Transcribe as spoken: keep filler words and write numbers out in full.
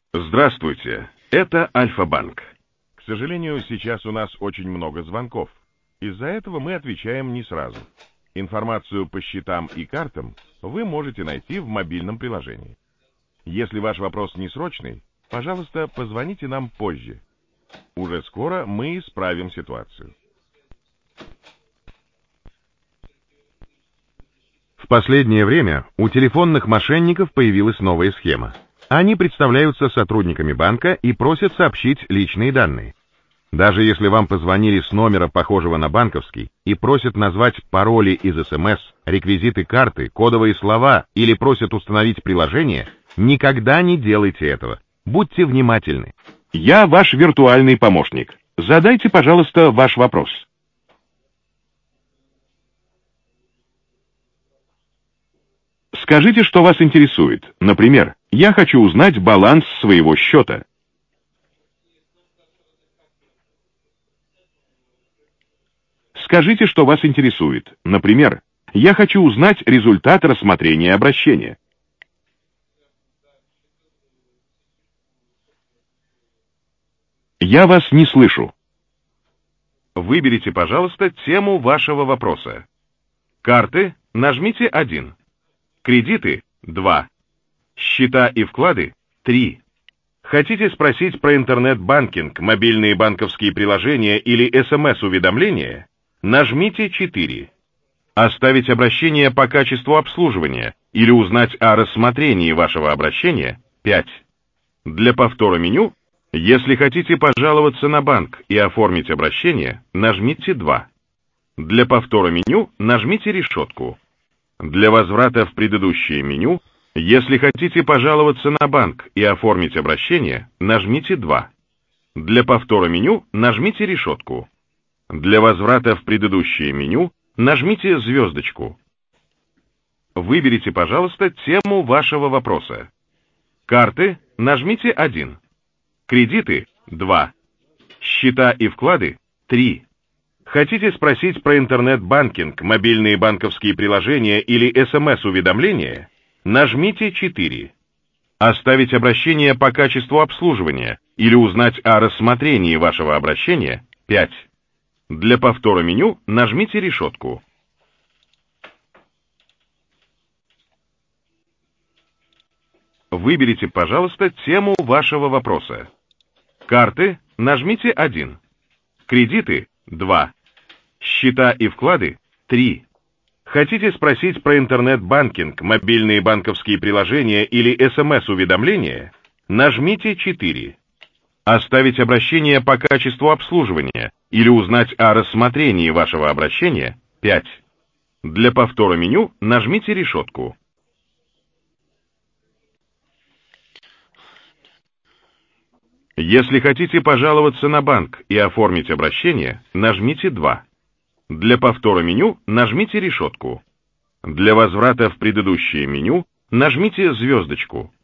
Здравствуйте, это Альфа-банк. К сожалению, сейчас у нас очень много звонков. Из-за этого мы отвечаем не сразу. Информацию по счетам и картам вы можете найти в мобильном приложении. Если ваш вопрос не срочный, пожалуйста, позвоните нам позже. Уже скоро мы исправим ситуацию. В последнее время у телефонных мошенников появилась новая схема. Они представляются сотрудниками банка и просят сообщить личные данные. Даже если вам позвонили с номера, похожего на банковский, и просят назвать пароли из СМС, реквизиты карты, кодовые слова или просят установить приложение, никогда не делайте этого. Будьте внимательны. Я ваш виртуальный помощник. Задайте, пожалуйста, ваш вопрос. Скажите, что вас интересует. Например, я хочу узнать баланс своего счета. Скажите, что вас интересует. Например, я хочу узнать результат рассмотрения обращения. Я вас не слышу. Выберите, пожалуйста, тему вашего вопроса. Карты – нажмите один. Кредиты – два. Счета и вклады – три. Хотите спросить про интернет-банкинг, мобильные банковские приложения или СМС-уведомления? Нажмите четыре. Оставить обращение по качеству обслуживания или узнать о рассмотрении вашего обращения – пять. Для повтора меню, если хотите пожаловаться на банк и оформить обращение, нажмите два. Для повтора меню нажмите решетку. Для возврата в предыдущее меню, если хотите пожаловаться на банк и оформить обращение, нажмите два. Для повтора меню нажмите решетку. Для возврата в предыдущее меню нажмите звездочку. Выберите, пожалуйста, тему вашего вопроса. Карты – нажмите один. Кредиты – два. Счета и вклады – три. Хотите спросить про интернет-банкинг, мобильные банковские приложения или СМС-уведомления? Нажмите четыре. Оставить обращение по качеству обслуживания или узнать о рассмотрении вашего обращения – пять. Для повтора меню нажмите решетку. Выберите, пожалуйста, тему вашего вопроса. Карты – нажмите один. Кредиты – два. Счета и вклады – три. Хотите спросить про интернет-банкинг, мобильные банковские приложения или СМС-уведомления? Нажмите четыре. Оставить обращение по качеству обслуживания или узнать о рассмотрении вашего обращения – пять. Для повтора меню нажмите решетку. Если хотите пожаловаться на банк и оформить обращение, нажмите два. Для повтора меню нажмите решетку. Для возврата в предыдущее меню нажмите звездочку.